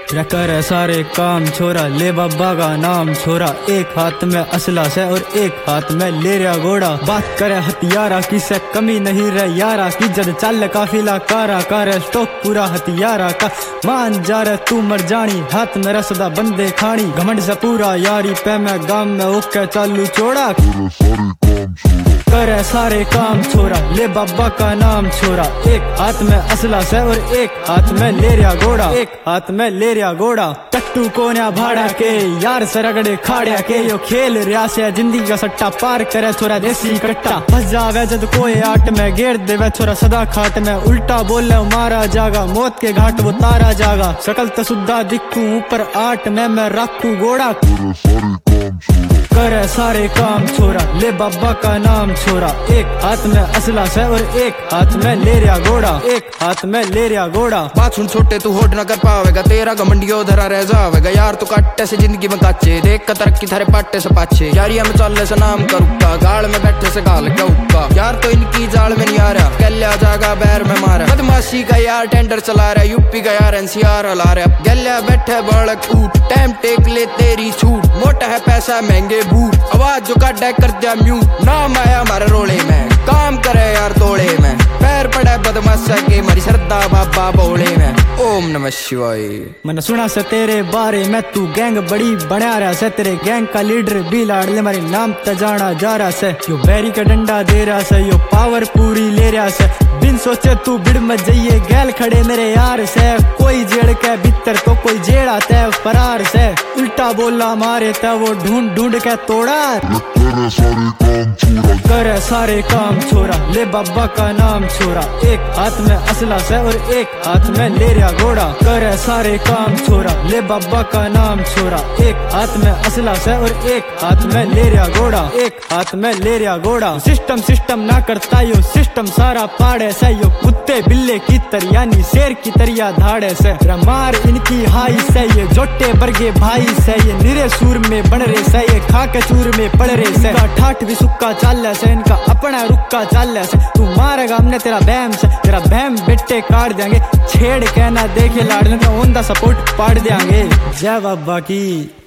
कर सारे काम छोरा, ले बाबा का नाम छोरा। एक हाथ में असला से और एक हाथ में ले रहा घोड़ा। बात करे हथियारा की से कमी नहीं रह यारा की, जब चल काफिला कारा करे स्टॉक पूरा हथियारा का। मान जा रहे तू मर जानी, हाथ में रसदा बंदे खानी। घमंड से पूरा यारी पे मैं गाम में ओके चालू चोड़ा। करे सारे काम छोरा, ले बाबा का नाम छोरा। एक हाथ में असला से और एक हाथ में ले रहा घोड़ा। एक हाथ में ले रहा घोड़ा। टट्टू कोन्या भाड़ा के यार सरगड़े खाड़िया के, यो खेल रिया से जिंदगी का सट्टा पार करे छोरा देसी कट्टा। फंस जावे जद कोई आट में घेर देवे छोरा सदा खाट में। उल्टा बोले मारा जागा, मौत के घाट वो तारा जागा। शकल तो सुद्धा दिखूं ऊपर आट में मैं रखूं घोड़ा। करे सारे काम छोरा, ले बाबा का नाम छोरा। एक हाथ में असला से और एक हाथ में ले रहा घोड़ा। एक हाथ में ले रहा घोड़ा। बात सुन छोटे तू होठ न कर पावेगा, तेरा घमंडियो धरा रह जावेगा। यार तू काटे से जिंदगी में काचे, देख कर तरक्की थारे पाटे से पाछे। यारिया में चलने से नाम करूँगा, गाड़ में बैठे से गाल क्या उक्का। यार तो इनकी जाल में नहीं आ रहा, गल्या जागा बैर में मारा। बदमाशी का यार टेंडर चला रहा, यूपी का यार एनसीआर हला रहा। गल्या बैठे बड़क ऊट, टाइम टेक ले तेरी छूट। मोटा है पैसा महंगे बूट, आवाज जो काटा कर दिया म्यूट। नाम आया हमारे रोले में, काम करे यार तोड़े में। पैर पड़ा बदमाशा के मरी श्रद्धा बाबा बोले में। ओम नमः शिवाय। मैंने सुना से तेरे बारे में, तू गैंग बड़ी बना रहा से। तेरे गैंग का लीडर भी लाडले मारी नाम तजाना जा रहा से। यो बैरी का डंडा दे रहा से, यो पावर पूरी ले रहा से। बिन सोचे तू बिड़ मत जाइए, गैल खड़े मेरे यार से। कोई जेड़ के भीतर तो कोई जेड़ा तय फरार से। उल्टा बोला मारे तय वो ढूंढ ढूंढ के तोड़ा। करे सारे काम छोरा, ले बाबा का नाम छोरा। एक हाथ में असला से और एक हाथ में ले रहा घोड़ा। करे सारे काम छोरा, ले बाबा का नाम छोरा। एक हाथ में असला से और एक हाथ में ले रहा घोड़ा। एक हाथ में ले रहा घोड़ा। सिस्टम सिस्टम ना करता यो सिस्टम सारा पाड़े से। यो कुत्ते बिल्ले की तर यानी शेर की तरिया धाड़े से। मार इनकी हाई से, ये जोटे बरगे भाई से। ये निरे सूर में बन रहे से, ये खा के चूर में पड़ रहे से। ठाठ भी सुक्का चाल से, इनका अपना रुक्का चाल से। तू मारेगा हमने तेरा बहम से, तेरा बहम बेटे काट देंगे। छेड़ कहना देखे लाड़ का ओंदा सपोर्ट पाड़ देंगे। जय बाबा की।